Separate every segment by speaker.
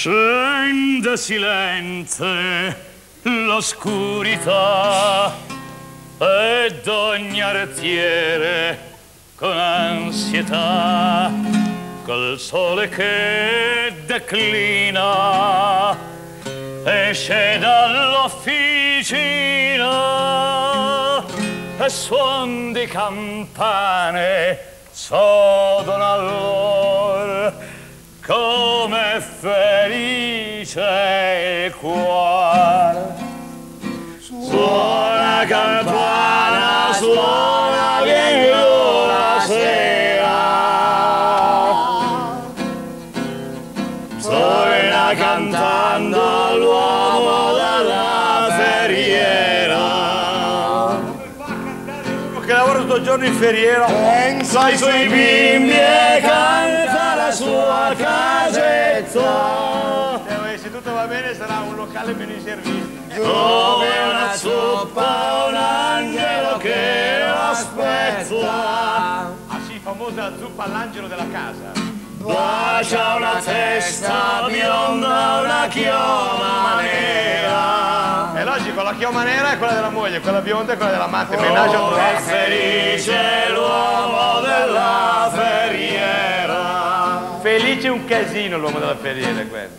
Speaker 1: Scende silente l'oscurità ed ogni artiere con ansietà col sole che declina esce dall'officina e suon di campane sodono allor come felice il cuore. Suona campana, suona vieni la sera. Torna cantando l'uomo dalla ferriera.
Speaker 2: Uno che lavora tutto il giorno in ferriera
Speaker 1: Pensa ai suoi bimbi e canta la sua casetta.
Speaker 2: Se tutto va bene sarà un locale ben servito.
Speaker 1: Dove una zuppa, un angelo che lo aspetta.
Speaker 2: Ah sì, famosa zuppa all'angelo della casa.
Speaker 1: Bacia una testa bionda, una chioma nera.
Speaker 2: È logico, la chioma nera è quella della moglie, quella bionda è quella dell'amante. Menage a
Speaker 1: È felice l'uomo della ferriera.
Speaker 2: Felice un casino l'uomo della ferriera, quelli.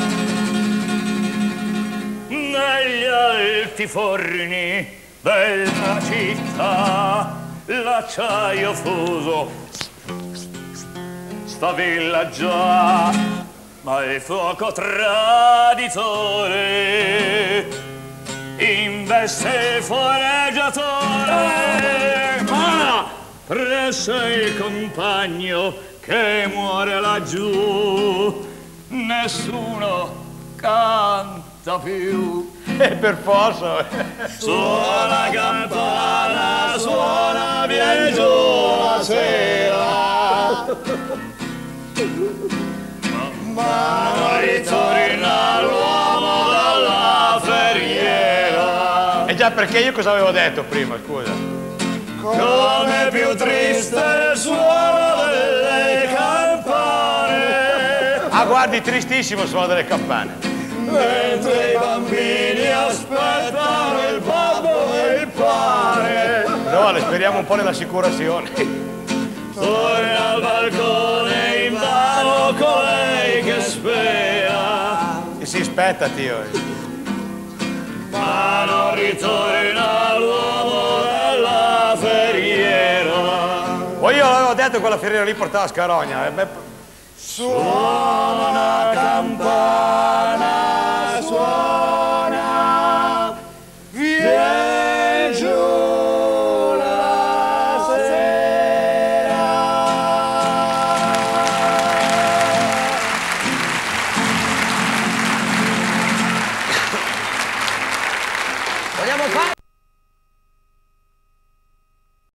Speaker 1: Negli alti forni della città l'acciaio fuso sta villaggia, ma il fuoco traditore investe il foreggiatore. Ma presso il compagno che muore laggiù nessuno canta più.
Speaker 2: Per forza.
Speaker 1: Suona campana, suona vieni giù la sera. Ma non ritorna l'uomo dalla ferriera.
Speaker 2: E già perché io cosa avevo detto prima, scusa?
Speaker 1: Come più triste il suono delle campane.
Speaker 2: Ah, guardi, tristissimo il suono delle campane.
Speaker 1: Mentre i bambini aspettano il babbo e il pane.
Speaker 2: No, le speriamo un po' nell'assicurazione.
Speaker 1: Torna al balcone invano colei che spera.
Speaker 2: E si aspetta, tio.
Speaker 1: Ma non ritorna l'uomo della ferriera.
Speaker 2: Poi io l'avevo detto che quella ferriera lì portava a Scarogna.
Speaker 1: Suona campana.